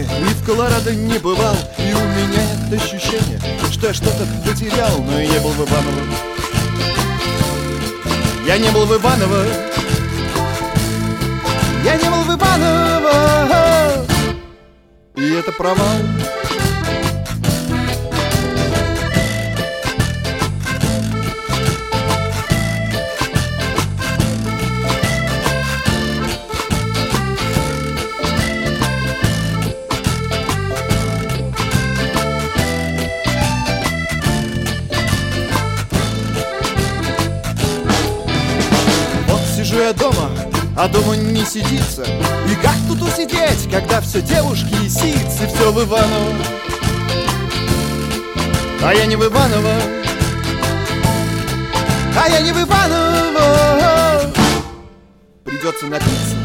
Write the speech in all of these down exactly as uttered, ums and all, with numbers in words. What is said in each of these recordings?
и в Колорадо не бывал. И у меня нет ощущения, что я что-то потерял. Но я не был в Иваново. Я не был в Иваново. Я не был в Иваново. И это провал. Сижу я дома, а дома не сидится. И как тут усидеть, когда все девушки и сицы, все в Иваново. А я не в Иваново. А я не в Иваново. Придется напиться.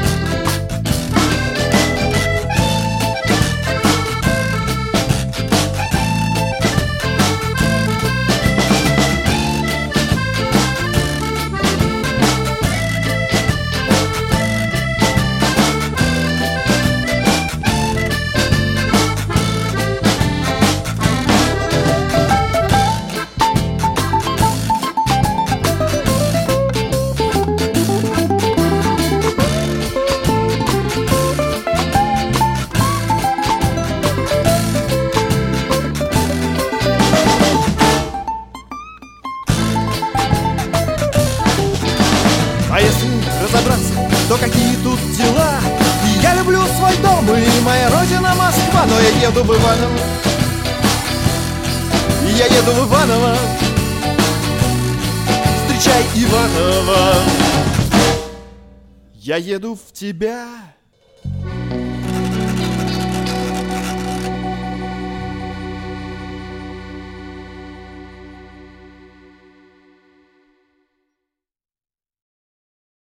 А если разобраться, то какие тут дела? И я люблю свой дом, и моя родина Москва. Но я еду в Иваново. И я еду в Иваново. Встречай Иваново. Я еду в тебя.